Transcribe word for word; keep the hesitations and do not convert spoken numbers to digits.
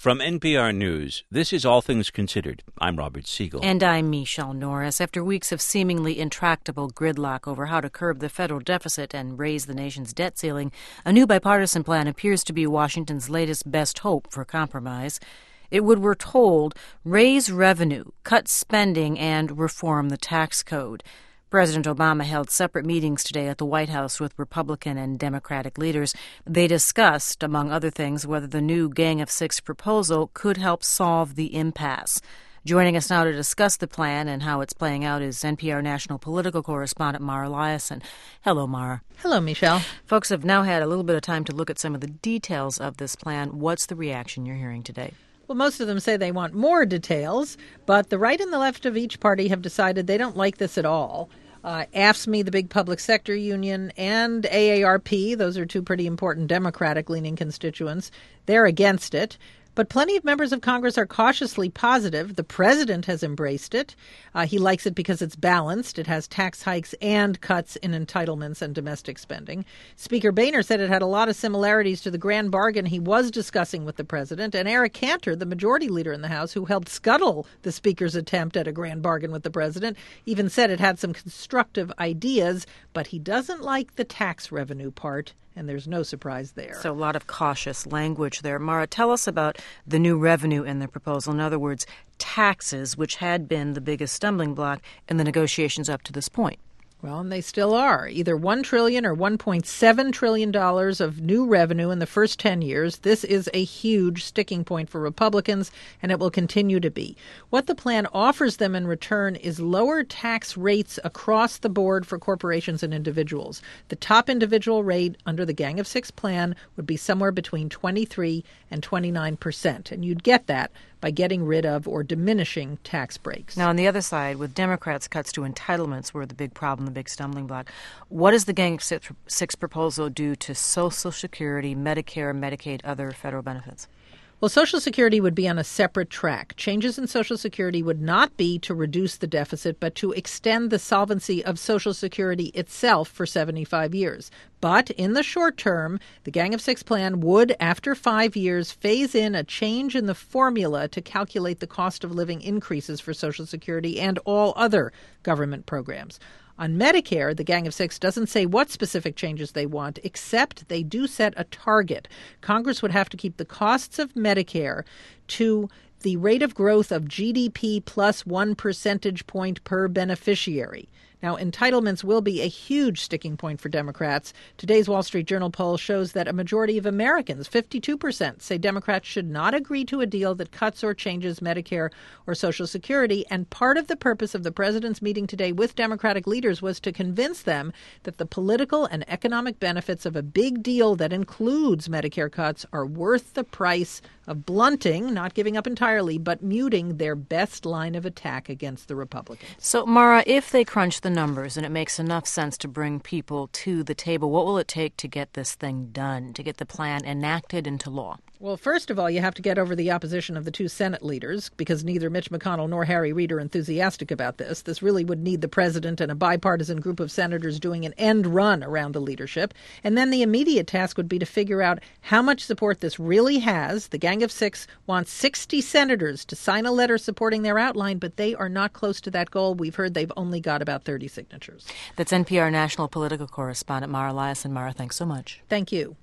From N P R News, this is All Things Considered. I'm Robert Siegel. And I'm Michelle Norris. After weeks of seemingly intractable gridlock over how to curb the federal deficit and raise the nation's debt ceiling, a new bipartisan plan appears to be Washington's latest best hope for compromise. It would, we're told, raise revenue, cut spending, and reform the tax code. President Obama held separate meetings today at the White House with Republican and Democratic leaders. They discussed, among other things, whether the new Gang of Six proposal could help solve the impasse. Joining us now to discuss the plan and how it's playing out is N P R national political correspondent Mara Liasson. Hello, Mara. Hello, Michelle. Folks have now had a little bit of time to look at some of the details of this plan. What's the reaction you're hearing today? Well, most of them say they want more details, but the right and the left of each party have decided they don't like this at all. Uh, AFSCME, the big public sector union, and A A R P, those are two pretty important Democratic-leaning constituents, they're against it. But plenty of members of Congress are cautiously positive. The president has embraced it. Uh, he likes it because it's balanced. It has tax hikes and cuts in entitlements and domestic spending. Speaker Boehner said it had a lot of similarities to the grand bargain he was discussing with the president. And Eric Cantor, the majority leader in the House, who helped scuttle the speaker's attempt at a grand bargain with the president, even said it had some constructive ideas, but he doesn't like the tax revenue part. And there's no surprise there. So a lot of cautious language there. Mara, tell us about the new revenue in the proposal. In other words, taxes, which had been the biggest stumbling block in the negotiations up to this point. Well, and they still are. Either one trillion dollars or one point seven trillion dollars of new revenue in the first ten years. This is a huge sticking point for Republicans, and it will continue to be. What the plan offers them in return is lower tax rates across the board for corporations and individuals. The top individual rate under the Gang of Six plan would be somewhere between twenty-three and twenty-nine percent, and you'd get that by getting rid of or diminishing tax breaks. Now, on the other side, with Democrats' cuts to entitlements were the big problem, the big stumbling block. What does the Gang of Six, Six proposal do to Social Security, Medicare, Medicaid, other federal benefits? Well, Social Security would be on a separate track. Changes in Social Security would not be to reduce the deficit, but to extend the solvency of Social Security itself for seventy-five years. But in the short term, the Gang of Six plan would, after five years, phase in a change in the formula to calculate the cost of living increases for Social Security and all other government programs. On Medicare, the Gang of Six doesn't say what specific changes they want, except they do set a target. Congress would have to keep the costs of Medicare to the rate of growth of G D P plus one percentage point per beneficiary. Now, entitlements will be a huge sticking point for Democrats. Today's Wall Street Journal poll shows that a majority of Americans, fifty-two percent, say Democrats should not agree to a deal that cuts or changes Medicare or Social Security. And part of the purpose of the president's meeting today with Democratic leaders was to convince them that the political and economic benefits of a big deal that includes Medicare cuts are worth the price of blunting, not giving up entirely, but muting their best line of attack against the Republicans. So, Mara, if they crunch the numbers and it makes enough sense to bring people to the table, what will it take to get this thing done, to get the plan enacted into law? Well, first of all, you have to get over the opposition of the two Senate leaders, because neither Mitch McConnell nor Harry Reid are enthusiastic about this. This really would need the president and a bipartisan group of senators doing an end run around the leadership. And then the immediate task would be to figure out how much support this really has. The Gang of Six wants sixty senators to sign a letter supporting their outline, but they are not close to that goal. We've heard they've only got about thirty signatures. That's N P R national political correspondent Mara Liasson. Mara, thanks so much. Thank you.